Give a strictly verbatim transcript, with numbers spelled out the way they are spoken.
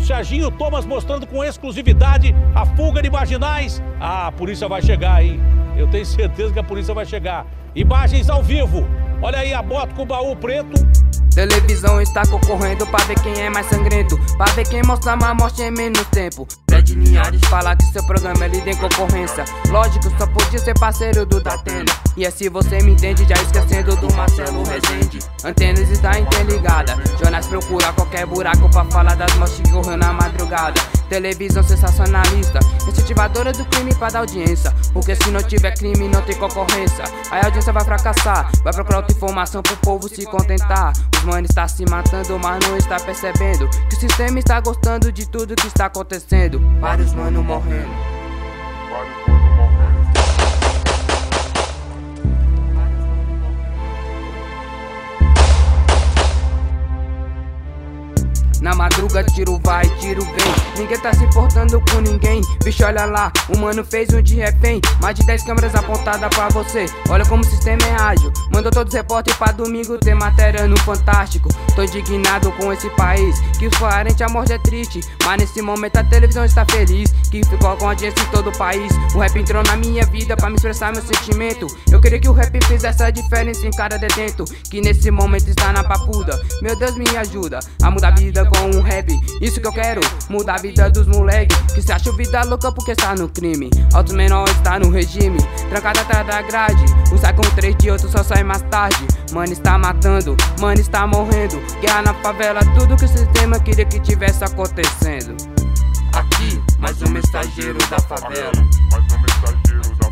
Serginho Thomas mostrando com exclusividade a fuga de marginais. Ah, a polícia vai chegar, hein? Eu tenho certeza que a polícia vai chegar. Imagens ao vivo. Olha aí a moto com o baú preto. Televisão está concorrendo pra ver quem é mais sangrento, pra ver quem mostra mais morte em menos tempo. Fred Linhares fala que seu programa é líder em concorrência. Lógico, só podia ser parceiro do Datena. E assim você me entende, já esquecendo do Marcelo Rezende. Antenas está interligada, jornais procura qualquer buraco pra falar das mortes que ocorreu na madrugada. Televisão sensacionalista, incentivadora do crime pra dar audiência. Porque se não tiver crime não tem concorrência. Aí a audiência vai fracassar, vai procurar outra informação pro povo se contentar. Os manos está se matando, mas não está percebendo que o sistema está gostando de tudo que está acontecendo. Vários manos morrendo. Vários manos morrendo. Na madruga tiro vai, tiro vem. Ninguém tá se importando com ninguém. Bicho, olha lá, o mano fez um de refém. Mais de dez câmeras apontadas pra você. Olha como o sistema é ágil. Mandou todos os repórteres pra domingo ter matéria no Fantástico. Tô indignado com esse país, que os parentes a morte é triste. Mas nesse momento a televisão está feliz, que ficou com audiência em todo o país. O rap entrou na minha vida pra me expressar meu sentimento. Eu queria que o rap fizesse a diferença em cada detento, que nesse momento está na papuda. Meu Deus, me ajuda a mudar a vida com um rap, isso que eu quero, mudar a vida dos moleque que se acha vida louca porque está no crime. Altos menores está no regime, trancado atrás da grade. Um sai com três de outro só sai mais tarde. Mano está matando, mano está morrendo. Guerra na favela, tudo que o sistema queria que tivesse acontecendo. Aqui, mais um mensageiro da favela. Mais um mensageiro da